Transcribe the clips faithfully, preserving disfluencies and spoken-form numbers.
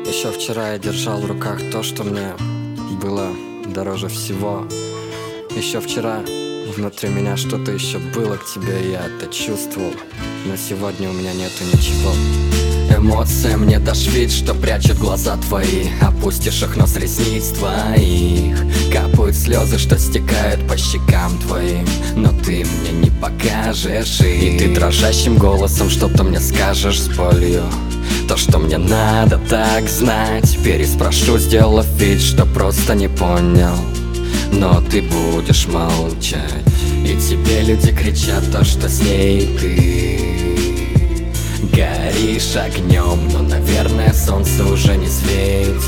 Еще вчера я держал в руках то, что мне было дороже всего. Еще вчера внутри меня что-то еще было к тебе, и я это чувствовал. Но сегодня у меня нету ничего. Эмоции мне дашь вид, что прячут глаза твои. Опустишь их, но с ресниц твоих капают слезы, что стекают по щекам твоим. Но ты мне не покажешь их. И ты дрожащим голосом что-то мне скажешь с болью. То, что мне надо так знать. Переспрошу, сделав вид, что просто не понял. Но ты будешь молчать. И тебе люди кричат то, что с ней ты горишь огнем, но, наверное, солнце уже не светит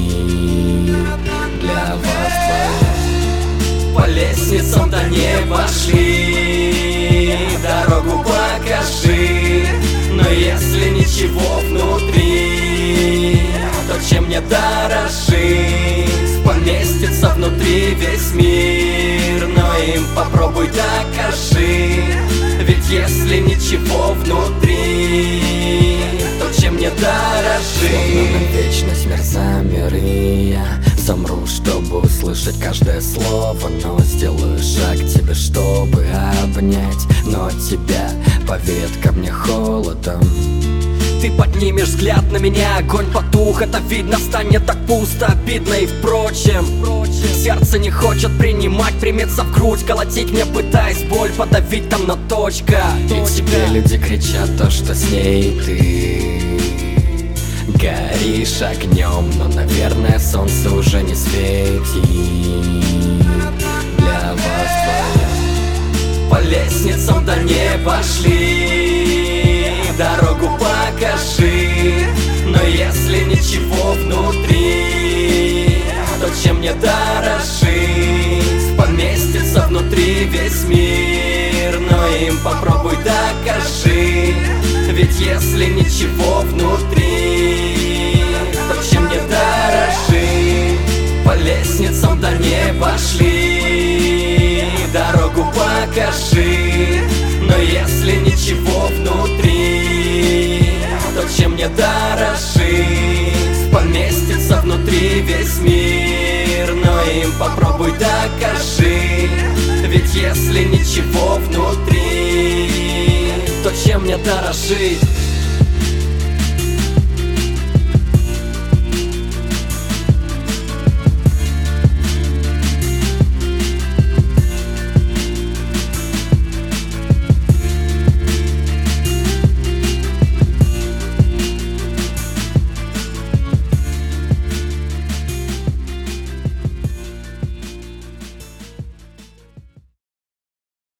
для вас двоих. По лестницам до неба шли, дорогу покажи. Но если ничего внутри, то чем мне дорожить? Поместится внутри весь мир, но им попробуй докажи. Ведь если ничего внутри, то чем мне дорожить? Словно на вечность мир замер, и я замру, чтобы услышать каждое слово. Но сделаю шаг к тебе, чтобы обнять. Но тебя по веткам мне холодом. Ты поднимешь взгляд на меня, огонь потух. Это видно, станет так пусто, обидно и впрочем. Сердце не хочет принимать, примется в грудь, колотить мне, пытаясь боль подавить, там на точка. И тебе люди кричат то, что с ней ты горишь огнем, но, наверное, солнце уже не светит для вас двоих. По лестницам до неба шли, дорогу покажи. Но если ничего внутри, то чем мне дорожить? Поместится внутри весь мир, но им попробуй докажи. Ведь если ничего внутри, то чем мне дорожить? По лестницам до неба шли, дорогу покажи. Но если ничего внутри, то чем мне дорожить? Поместится внутри весь мир, но им попробуй докажи. Ведь если ничего внутри, то чем мне дорожить?